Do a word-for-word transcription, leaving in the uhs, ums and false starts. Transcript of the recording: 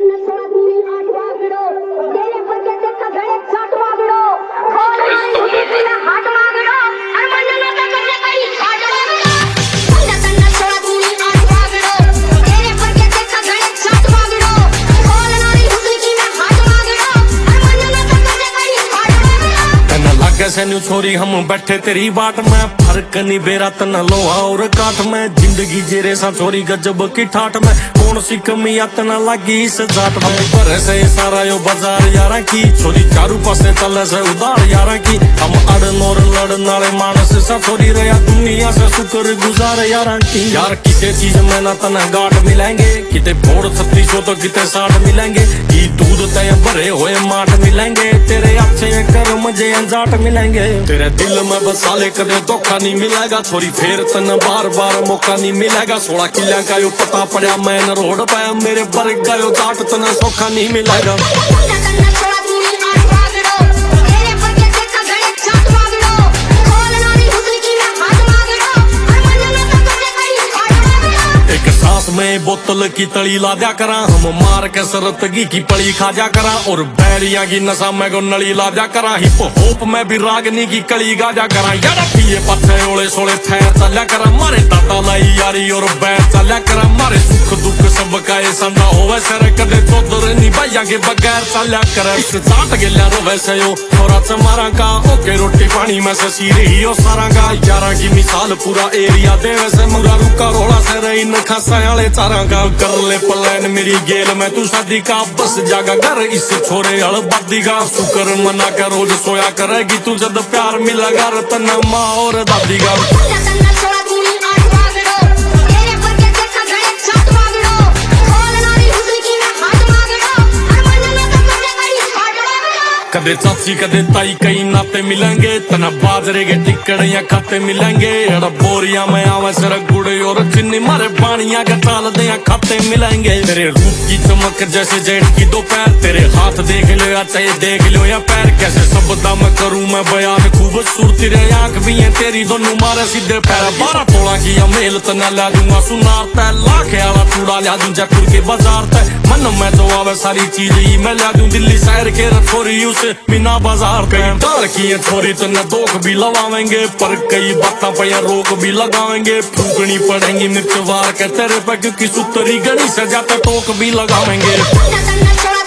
कैसे न्यू छोरी हम बैठे तेरी बाट में, फर्क नहीं बेरा तना लोहा और काठ में। जिंदगी जेरे सा छोरी गजब की ठाठ में, कौन सी कमी तना लगी इस जाट में। पर से सारा यो बाजार यारा की, छोरी चारू पासे चले से उधार यारा की। हम अड़न और लड़न वाले मानस सा छोरी रहा दुनिया से शुक्र गुजार यारा की। यार किसी चीज में ना तना गाट मिलेंगे, किते फोड़ छत्तीस सौ तो किते साठ मिलेंगे। की दूध तय भरे हुए माठ मिलेंगे, तेरे अच्छे कर मजे अंजाट मिलेंगे। तेरे दिल में बसाले कदे धोखा नहीं मिलेगा, छोरी फेर तन बार बार मौका नहीं मिलेगा। सोलह किला का यो पता पड़ा मैन रोड पे, मेरे बर गयो जाट तना सौखा नहीं मिलेगा। में बोतल की तली ला दिया करा, हम मार के सरतगी की पड़ी खा जा करा। और बैरिया की नशा में को नली ला दिया करा, हिप होप में भी रागनी की कली गा जा करा। यार पिए पत्ते ओले सोले थैर चल्या करा, मारे दादा लाई यारी और बैर चल्या करा। मारे सुख दुख सब का ये संदा होवे सर, कदे चौधर नहीं भैया के बगैर चल्या करा। इस जाट गिल्या रो वैसे यो थोड़ा चमारा का, ओके रोटी पानी में से सीरी ही हो सारा का। यारा की मिसाल पूरा एरिया दे वैसे, मुरा रुका रोड़ा से रही न खासा चारा का। कर ले प्लान मेरी गेल में तू शादी का, बस जागा घर इस छोरे हल बादी का। शुक्र मना कर रोज सोया करेगी तू, जब प्यार मिलेगा रतन माँ और दादी का। कदे चाची कदे ताई कई नाते मिलेंगे, तना बाजरे के टिक्कड़ या खाते मिलेंगे। अड़ा बोरिया में आवे सर गुड़े और चिन्नी, मारे पानिया के टाल दे खाते मिलेंगे। तेरे रूप की चमक जैसे जेठ की दोपहर, तेरे हाथ देख लो या चाहे देख लो या पैर। कैसे शब्दा में करूँ मैं बयान खूबसूरती रे, आंख भी है तेरी दोनों मारे सीधे पैर। बारह तोड़ा की मेल तना ला दूंगा सुनार तय, लाख आला चूड़ा ला दूं जयपुर के बाजार तय। मन में तो आवे सारी चीज ही मैं ला दूं, दिल्ली शहर के रथोरी उस बिना बाजार पे। डाल की छोरी तो न दोख भी लगावेंगे, पर कई बातें पे रोक भी लगावेंगे। फूकनी पड़ेंगी मिर्च वार के तेरे पे, क्योंकि सुतरी गणी से जाते टोक भी लगावेंगे।